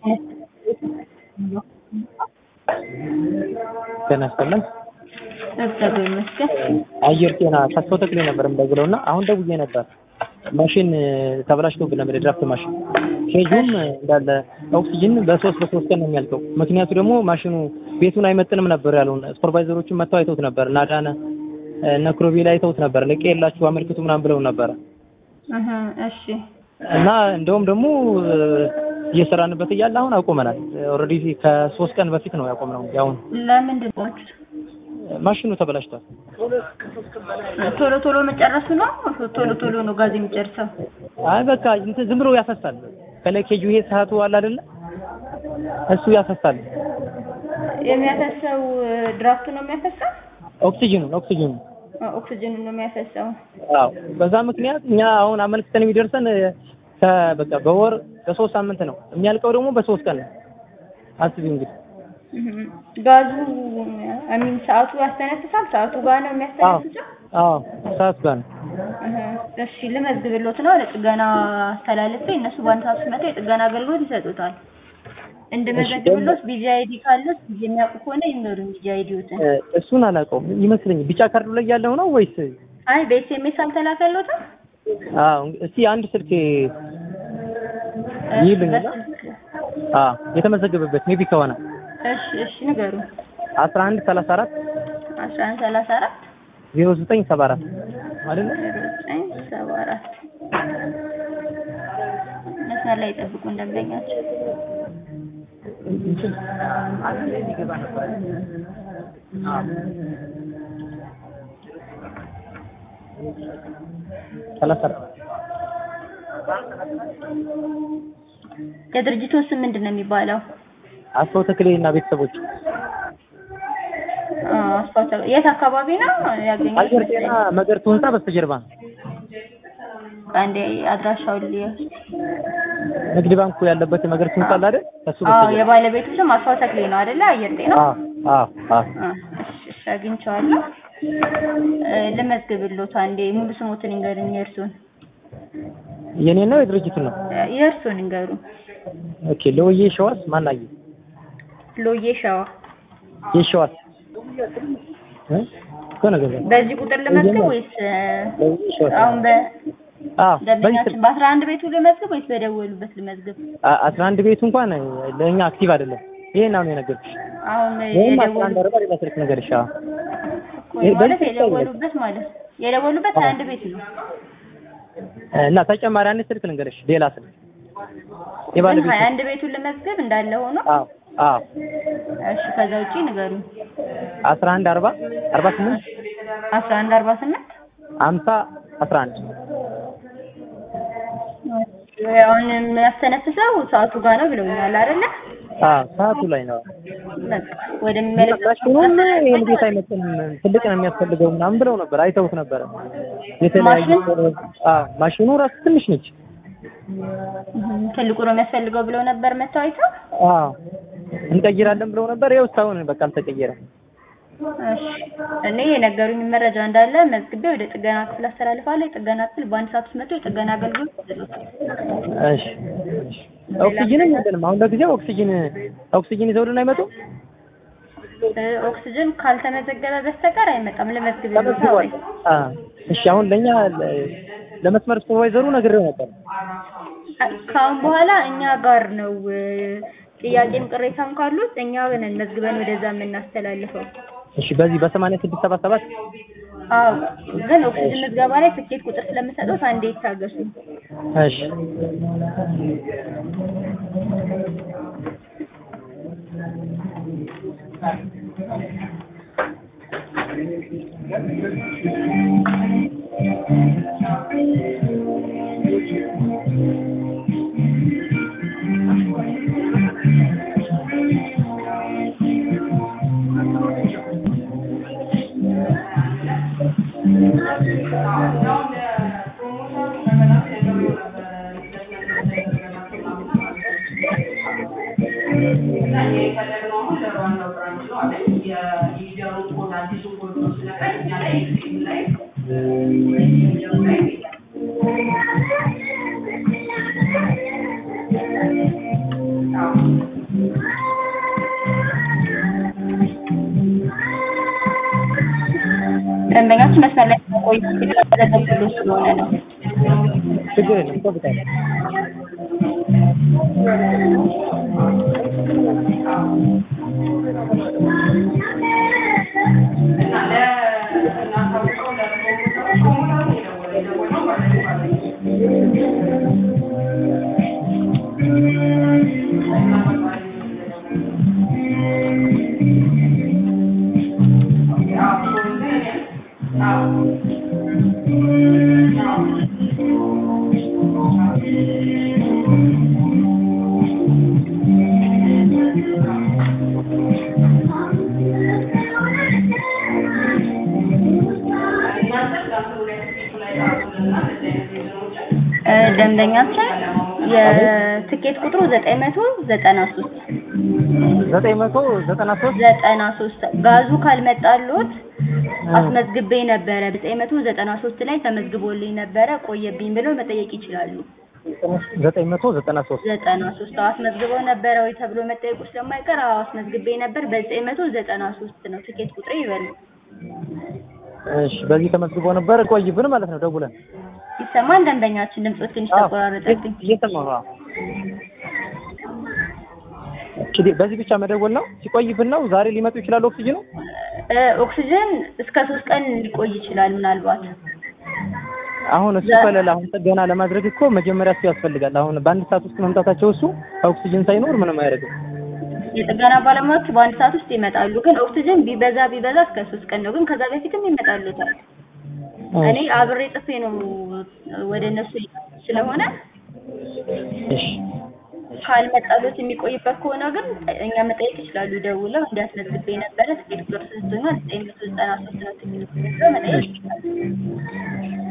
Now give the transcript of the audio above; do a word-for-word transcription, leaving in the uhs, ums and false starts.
ጤና ይስጥልን። እግዚአብሔር ይመስገን። አየር ጤና ተስፋው ተክሌ ነበር እንደግለውና አሁን ደውዬ ነበር። ማሽን ተበላሽቶብን ነበር፣ የድራፍት ማሽን ኬጁም እንዳለ ኦክሲጅን በሶስት በሶስት ቀን ነው የሚያልቀው። ምክንያቱ ደግሞ ማሽኑ ቤቱን አይመጥንም ነበር ያሉን ሱፐርቫይዘሮቹን መጥተው አይተውት ነበር። ናዳነ ነክሮቢ ላይ አይተውት ነበር። ለቀየላችሁ አመልክቱ ምናምን ብለው ነበር። አሃ እሺ። እና እንደውም ደግሞ እየሰራንበት እያለ አሁን አቆመናል። ኦልሬዲ ከሶስት ቀን በፊት ነው ያቆምነው። ያው ለምንድን ነው ማሽኑ ተበላሽቷል። ቶሎ ቶሎ መጨረሱ ነው? ቶሎ ቶሎ ነው ጋዝ የሚጨርሰው? አይ በቃ እንትን ዝም ብሎ ያፈሳል። ከለኬጁ ይሄ ሰዓቱ አለ አይደለ? እሱ ያፈሳል። የሚያፈሰው ድራፍቱ ነው የሚያፈሰው? ኦክሲጅኑ ኦክሲጅኑ ኦክሲጅኑ ነው የሚያፈሰው። አዎ በዛ ምክንያት እኛ አሁን አመልክተን የሚደርሰን በቃ በወር በሶስት ሳምንት ነው የሚያልቀው፣ ደግሞ በሶስት ቀን ነው። አስቢ እንግዲህ ጋዙ አሚን ሰዓቱ ያስተነፍሳል። ሰዓቱ ጋር ነው የሚያስተነፍሰው? አዎ ሰዓቱ ጋር ነው። እሺ ልመዝግብልዎት ነው ለጥገና አስተላልፌ እነሱ በአንድ ሰዓት ሲመጡ የጥገና አገልግሎት ይሰጡታል። እንደመዘግብልዎት ቢጂ አይዲ ካለዎት የሚያውቁ ከሆነ ይንገሩኝ። ቢጂ አይዲዎትን እሱን አላውቀውም ይመስለኛል። ቢጫ ካርዱ ላይ ያለው ነው ወይስ? አይ በኤስኤምኤስ አልተላከልዎትም? አዎ እስቲ አንድ ስልክ ይልኝና አዎ የተመዘገበበት ሜቢ ከሆነ እሺ እሺ ንገሩ። አስራ አንድ ሰላሳ አራት አስራ አንድ ሰላሳ አራት ዜሮ ዘጠኝ ሰባ አራት አይደል? ዜሮ ዘጠኝ ሰባ አራት መስመር ላይ ጠብቁ እንደምደኛቸው። ሰላሳ የድርጅቱ ስም ምንድን ነው የሚባለው? አስፋው ተክሌ እና ቤተሰቦች። አዎ አስፋው ተክሌ የት አካባቢ ነው ያገኘው? አየር ጤና መገርቱ ህንጻ በስተጀርባ ነው። አንዴ አድራሻው ልዩ ንግድ ባንኩ ያለበት መገርቱ ህንጻ አለ አይደል? እሱ በስተጀርባ። አዎ የባለቤቱ ስም አስፋው ተክሌ ነው አይደል? አየር ጤና። አዎ አዎ አዎ። እሺ እሺ አግኝቼዋለሁ። ልመዝግብልዎት አንዴ ሙሉ ስሞትን ይንገሩኝ የእርሱን። የኔ ነው የድርጅቱ ነው? የእርሱን ይንገሩ። ኦኬ ሎዬ ሸዋስ ማናየ? ሎዬ ሸዋ የሸዋስ እ ኮነ ገዛ በዚህ ቁጥር ልመዝግብ ወይስ አሁን በ አዎ በዚህ በአስራ አንድ ቤቱ ልመዝግብ ወይስ በደወሉበት ልመዝግብ? አስራ አንድ ቤቱ እንኳን ለኛ አክቲቭ አይደለም። ይሄን ነው የነገርኩሽ። አሁን የደወሉበት ሌላ ስልክ ነገርሽ። አዎ ማለት የደወሉበት ማለት የደወሉበት አንድ ቤት ነው እና ተጨማሪ አንድ ስልክ ልንገርሽ፣ ሌላ ስልክ የባለቤቱ ሀያ አንድ ቤቱን ልመዝግብ እንዳለ ሆኖ። አዎ አዎ እሺ ከዛ ውጪ ንገሩኝ። አስራ አንድ አርባ አርባ ስምንት አስራ አንድ አርባ ስምንት ሃምሳ አስራ አንድ አሁን የሚያስተነፍሰው ሰዓቱ ጋር ነው ብለውኛል አይደለ? አዎ ሰዓቱ ላይ ነው። በቃ ወደሚመለከተው ይሄን ቤት አይመጥንም ትልቅ ነው የሚያስፈልገው ምናምን ብለው ነበር። አይተውት ነበር። የተለያዩ አዎ ማሽኑ ራሱ ትንሽ ነች። ትልቁ ነው የሚያስፈልገው ብለው ነበር መተው አይተው። አዎ እንቀይራለን ብለው ነበር። ይኸው እስካሁን በቃ አልተቀየረም። እሺ እኔ የነገሩኝ መረጃ እንዳለ መዝግቤ ወደ ጥገና ክፍል አስተላልፋለሁ። የጥገና ክፍል በአንድ ሰዓት ውስጥ መጥቶ የጥገና አገልግሎት ይሰጣል። እሺ እሺ። ኦክሲጅን የለንም አሁን ለጊዜው። ኦክሲጅን ኦክሲጅን ይዘውልን አይመጡም? ኦክሲጅን ካልተመዘገበ በስተቀር አይመጣም። ለመዝግብ ነው። አዎ እሺ። አሁን ለኛ ለመስመር ሱፐርቫይዘሩ ነግሬው ነበር። ካሁን በኋላ እኛ ጋር ነው ጥያቄም ቅሬታም ካሉት እኛ ነን መዝግበን ወደዛ የምናስተላልፈው። እሺ በዚህ በሰማንያ ስድስት ሰባ ሰባት አዎ ግን ኦክሲጅን ምዝገባ ላይ ትኬት ቁጥር ስለምሰጠው አንዴ ይታገሱ። እሺ Thank you. ደንበኛችን መስመር ላይ ቆይ ስለተዘጋጀሉ ስለሆነ ነው። ችግር የለም ጠብቃለሁ። ደንበኛችን የትኬት ቁጥሩ ዘጠኝ መቶ ዘጠና ሶስት ዘጠኝ መቶ ዘጠና ሶስት ዘጠና ሶስት ጋዙ ካልመጣልዎት አስመዝግቤ ነበረ ዘጠኝ መቶ ዘጠና ሶስት ላይ ተመዝግቦልኝ ነበረ ቆየብኝ ብለው መጠየቅ ይችላሉ። ዘጠኝ መቶ ዘጠና ሶስት ዘጠና ሶስት አስመዝግበው ነበረ ወይ ተብሎ መጠየቁ ስለማይቀር አስመዝግቤ ነበር በዘጠኝ መቶ ዘጠና ሶስት ነው ትኬት ቁጥሬ ይበሉ። እሺ በዚህ ተመዝግቦ ነበር ቆይብን ማለት ነው ደውለን ይሰማል። ደንበኛችን ድምጽ ትንሽ ተቆራረጠብኝ። እየሰማሁ ነው። እሺ በዚህ ብቻ መደወል ነው ሲቆይብን ነው ዛሬ ሊመጡ ይችላል ኦክሲጅኑ ኦክሲጅን እስከ ሶስት ቀን ሊቆይ ይችላል ምናልባት አሁን እሱ ከሌላ አሁን ጥገና ለማድረግ እኮ መጀመሪያ እሱ ያስፈልጋል። አሁን በአንድ ሰዓት ውስጥ መምጣታቸው እሱ ኦክሲጅን ሳይኖር ምንም አያደርግም። የጥገና ባለሙያዎች በአንድ ሰዓት ውስጥ ይመጣሉ ግን ኦክሲጅን ቢበዛ ቢበዛ እስከ ሶስት ቀን ነው ግን ከዛ በፊትም ይመጣሉታል። እኔ አብሬ ጽፌ ነው ወደ እነሱ ስለሆነ እሺ ካልመጣሉት የሚቆይበት ከሆነ ግን እኛ መጠየቅ ይችላሉ ደውለው እንዲያስመዝግቤ ነበረ ትኬት ቁጥር ሰጥቶኛል ዘጠኝ መቶ ዘጠና ሶስት ነው ትኬት ቁጥር መጠየቅ ይችላሉ።